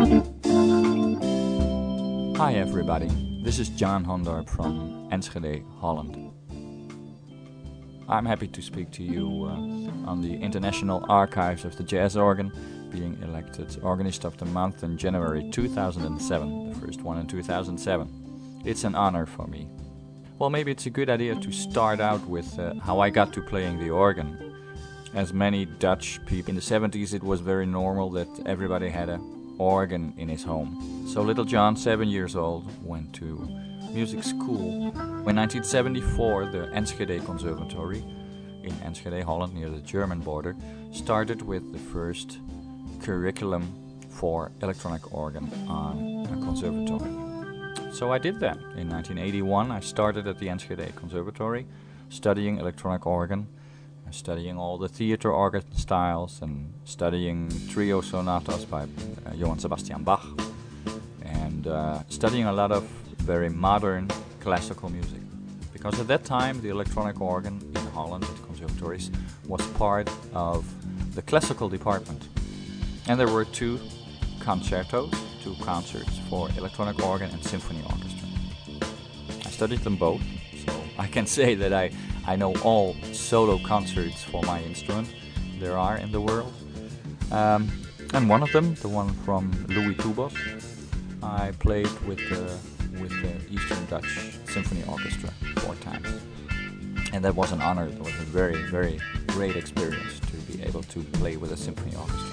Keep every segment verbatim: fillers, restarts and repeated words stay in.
Hi everybody, this is John Hondorp from Enschede, Holland. I'm happy to speak to you uh, on the International Archives of the Jazz Organ, being elected Organist of the Month in January two thousand seven, the first one in two thousand seven. It's an honor for me. Well, maybe it's a good idea to start out with uh, how I got to playing the organ. As many Dutch people in the seventies, it was very normal that everybody had an organ in his home. So little John, seven years old, went to music school. In nineteen seventy-four, the Enschede Conservatory in Enschede, Holland, near the German border, started with the first curriculum for electronic organ on a conservatory. So I did that. In nineteen eighty-one, I started at the Enschede Conservatory, studying electronic organ, studying all the theater organ styles, and studying trio sonatas by uh, Johann Sebastian Bach, and uh, studying a lot of very modern classical music. Because at that time, the electronic organ in Holland at conservatories was part of the classical department. And there were two concertos, two concerts for electronic organ and symphony orchestra. I studied them both, so I can say that I, I know all solo concerts for my instrument there are in the world. Um, and one of them, the one from Louis Toubos, I played with the, with the Eastern Dutch Symphony Orchestra four times. And that was an honor. It was a very, very great experience to be able to play with a symphony orchestra.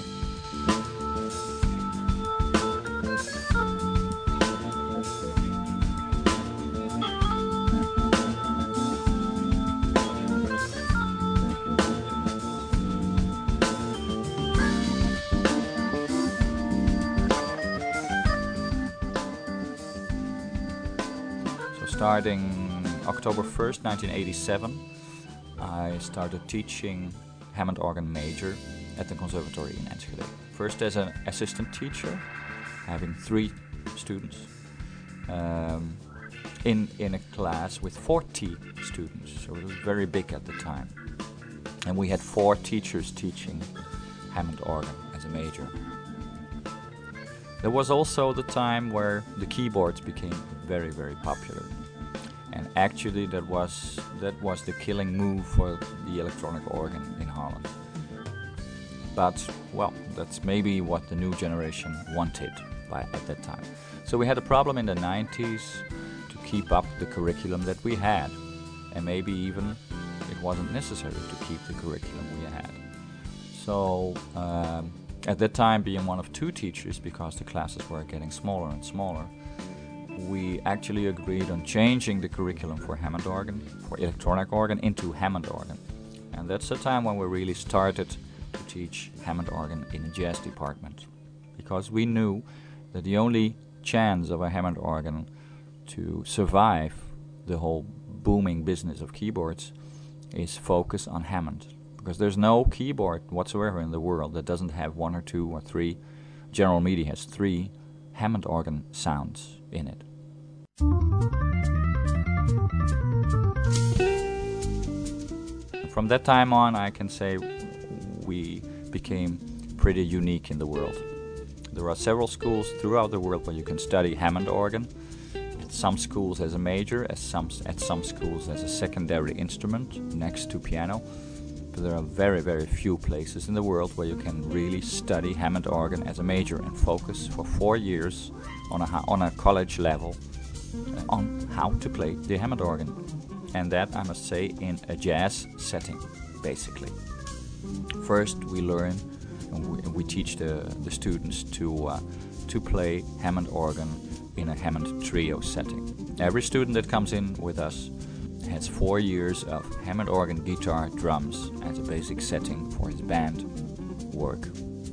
Starting October first, nineteen eighty-seven, I started teaching Hammond organ major at the conservatory in Enschede. First as an assistant teacher, having three students um, in, in a class with forty students, so it was very big at the time. And we had four teachers teaching Hammond organ as a major. There was also the time where the keyboards became very, very popular. And actually that was that was the killing move for the electronic organ in Holland. But, well, that's maybe what the new generation wanted by at that time. So we had a problem in the nineties to keep up the curriculum that we had. And maybe even it wasn't necessary to keep the curriculum we had. So um, at that time, being one of two teachers, because the classes were getting smaller and smaller, we actually agreed on changing the curriculum for Hammond organ, for electronic organ, into Hammond organ. And that's the time when we really started to teach Hammond organ in the jazz department. Because we knew that the only chance of a Hammond organ to survive the whole booming business of keyboards is focus on Hammond. Because there's no keyboard whatsoever in the world that doesn't have one or two or three, General Midi has three Hammond organ sounds in it. From that time on, I can say we became pretty unique in the world. There are several schools throughout the world where you can study Hammond organ. At some schools as a major, as some, at some schools as a secondary instrument next to piano. But there are very, very few places in the world where you can really study Hammond organ as a major and focus for four years on a, on a college level on how to play the Hammond organ. And that, I must say, in a jazz setting, basically. First, we learn and we, we teach the, the students to, uh, to play Hammond organ in a Hammond trio setting. Every student that comes in with us has four years of Hammond organ, guitar, drums as a basic setting for his band work.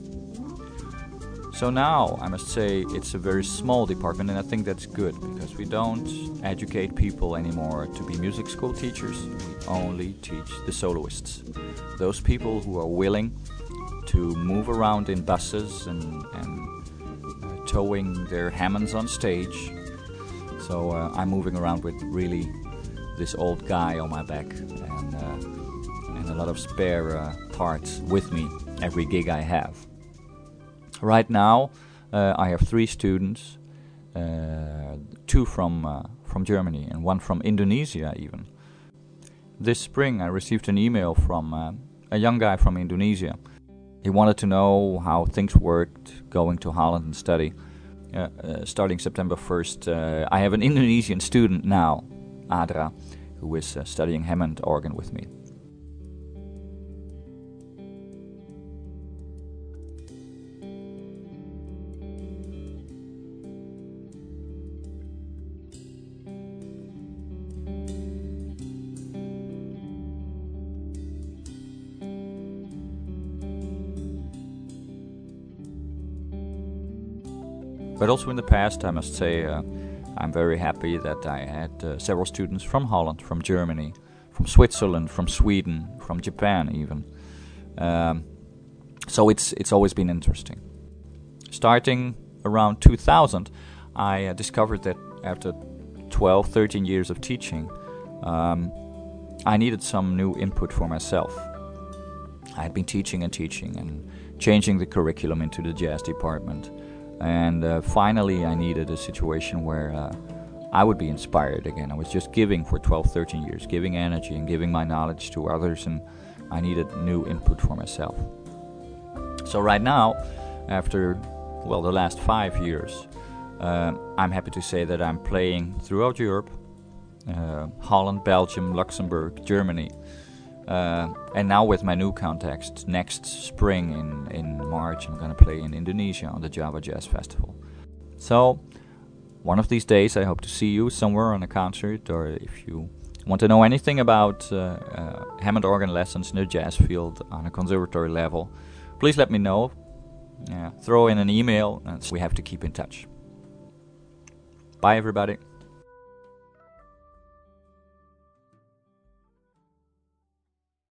So now, I must say, it's a very small department, and I think that's good, because we don't educate people anymore to be music school teachers. We only teach the soloists. Those people who are willing to move around in buses and, and uh, towing their Hammonds on stage. So uh, I'm moving around with really this old guy on my back, and, uh, and a lot of spare uh, parts with me every gig I have. Right now, Uh, I have three students, uh, two from uh, from Germany and one from Indonesia even. This spring I received an email from uh, a young guy from Indonesia. He wanted to know how things worked going to Holland and study. Uh, uh, starting September first, uh, I have an Indonesian student now, Adra, who is uh, studying Hammond organ with me. But also in the past, I must say, uh, I'm very happy that I had uh, several students from Holland, from Germany, from Switzerland, from Sweden, from Japan even. Um, so it's it's always been interesting. Starting around two thousand, I uh, discovered that after twelve, thirteen years of teaching, um, I needed some new input for myself. I had been teaching and teaching and changing the curriculum into the jazz department. And uh, finally I needed a situation where uh, I would be inspired again. I was just giving for twelve, thirteen years, giving energy and giving my knowledge to others, and I needed new input for myself. So right now, after, well, the last five years, uh, I'm happy to say that I'm playing throughout Europe, uh, Holland, Belgium, Luxembourg, Germany. Uh, and now with my new context, next spring in, in March I'm going to play in Indonesia on the Java Jazz Festival. So, one of these days I hope to see you somewhere on a concert, or if you want to know anything about uh, uh, Hammond organ lessons in the jazz field on a conservatory level, please let me know. Uh, throw in an email, and we have to keep in touch. Bye everybody.